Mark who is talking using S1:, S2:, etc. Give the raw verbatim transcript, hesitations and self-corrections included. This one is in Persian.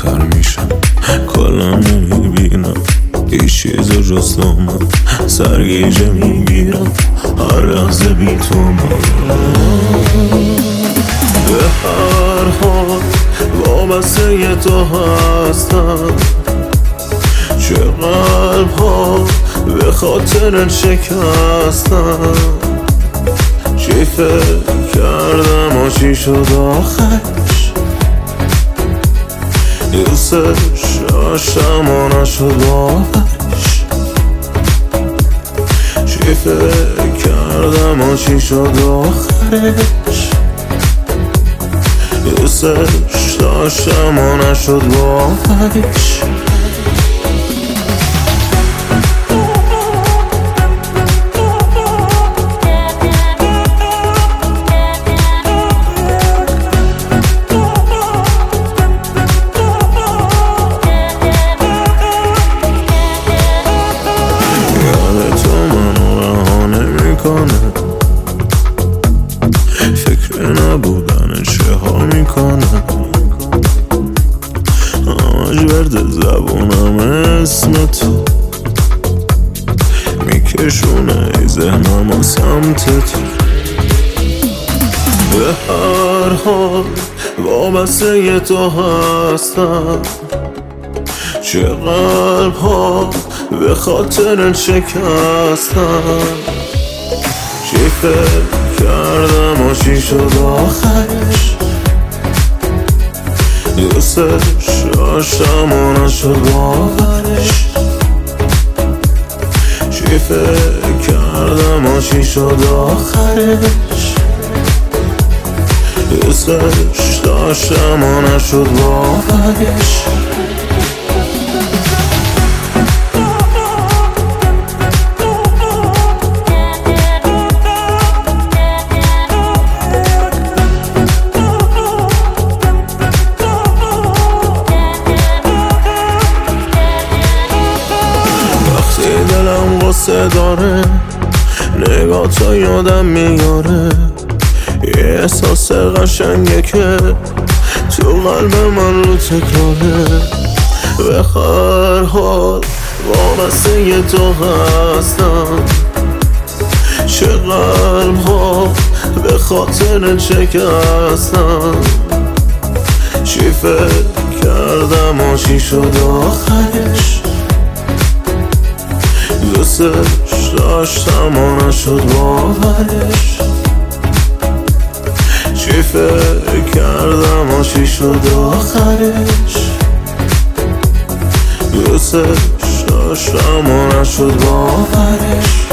S1: بدتر میشم، کلا نمیبینم هیچ چیز جز تو من، سرگیجه میگیرم هر لحظه بی تو من. به هر حال وابسته تو هستم، چه قلب ها به خاطر شکستم، چی فکر کردم و چی شد آخرش، دوستش داشتم و نشد باورش، چی فکر کردم و چی شد آخرش، دوستش داشتم و نشد باورش. فکر نبودن چه ها میکنه، همش ورد زبونم اسم تو میکشونه ای ذهنم و سمت تو. به هر حال وابسته تو هستم، چه قلب ها به خاطر شکستم، چی فکر کردم و چی شد آخرش، دوستش داشتم و نشد باورش، چی فکر کردم و چی شد آخرش، دوستش داشتم و نشد باورش. دلم غصه داره، نگاه تا یادم میاره، یه احساس قشنگه که تو قلب من رو تکراره. به هر حال وابسته تو هستم، چه قلب ها به خاطر شکستم، چی فکر کردم و چی شد آخرش، دوستش داشتم و نشد باورش، چی فکر کردم و چی شد آخرش، دوستش داشتم و نشد باورش.